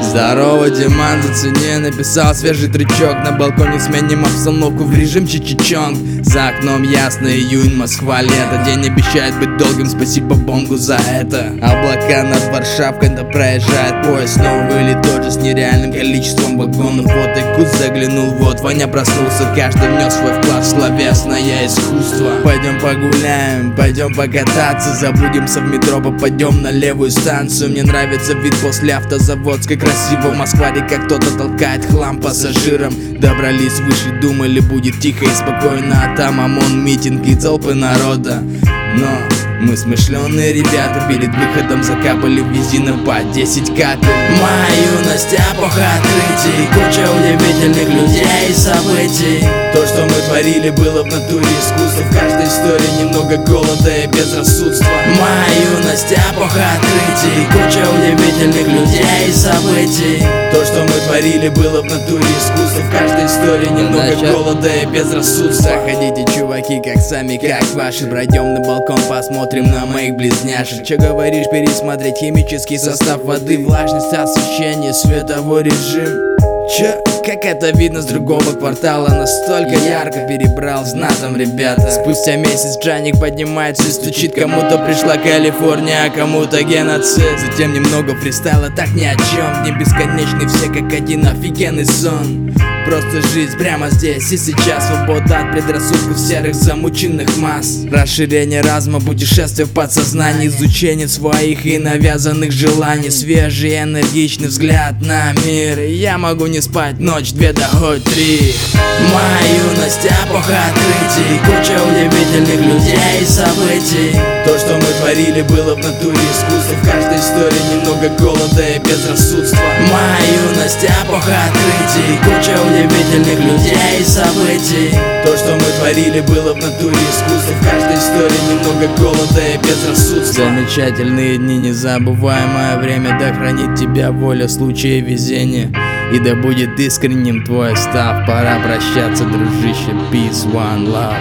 Здорово, Диман, зацени, написал свежий трючок. На балконе сменим обстановку в режим чичичонг. За окном ясно, июнь, Москва, лето. День обещает быть долгим, спасибо Бонгу за это. Облака над Варшавой, когда проезжает поезд. Новый или тот же с нереальным количеством вагонов. Вот и кус заглянул, вот Ваня проснулся. Каждый внес свой вклад в словесное искусство. Пойдем погуляем, пойдем покататься. Заблудимся в метро, попадем на левую станцию. Мне нравится вид после автозаводской. Красиво в Москве-реке кто-то толкает хлам пассажирам. Добрались выше, думали будет тихо и спокойно. А там ОМОН, митинг и толпы народа. Но мы смышленые ребята, перед выходом закапали в визины по 10 капель. Моя юность, эпоха открытий, куча удивительных людей и событий. То, что мы творили, было в натуре искусства. В каждой истории немного голода и безрассудства. Моя юность, эпоха открытий, куча удивительных людей и событий. То, что мы творили, было в натуре искусства. В каждой истории немного голода и безрассудства. Заходите, чуваки, как сами, как ваши. Пройдем на балкон, посмотрим на моих близняшек. Че говоришь, пересмотреть химический состав воды, влажность, освещение, световой режим. Че? Как это видно с другого квартала, настолько ярко перебрал знатом, ребята. Спустя месяц Джаник поднимается и стучит. Кому-то пришла Калифорния, а кому-то геноцид. Затем немного фристайла, так ни о чем. Дни бесконечны, все как один офигенный сон. Просто жизнь прямо здесь и сейчас. Свобода от предрассудков серых замученных масс. Расширение разума, путешествие в подсознании, изучение своих и навязанных желаний. Свежий энергичный взгляд на мир. И я могу не спать ночь, 2 да хоть 3. Моя юность, эпоха открытий, куча удивительных людей и событий. То, что мы творили, было в натуре искусства. В каждой истории немного голода и безрассудства. Моя юность, эпоха открытий, куча удивительных людей и событий. То, что мы творили, было в натуре искусства. В каждой истории немного голода и безрассудства. Замечательные дни, незабываемое время. Да хранит тебя воля, случая везения. И да будет искренним твой став. Пора прощаться, дружище. Peace, one love.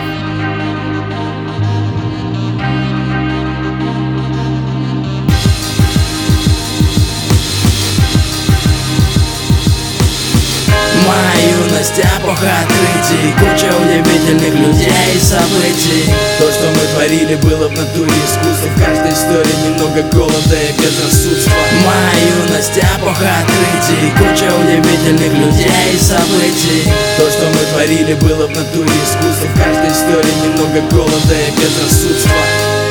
Эпоха открытий, куча удивительных людей и событий. То, что мы творили, было в натуре искусства. В каждой истории немного голода и безрассудства. Моя юность, эпоха открытий, куча удивительных людей и событий. То, что мы творили, было в натуре искусства. В каждой истории немного голода и безрассудства.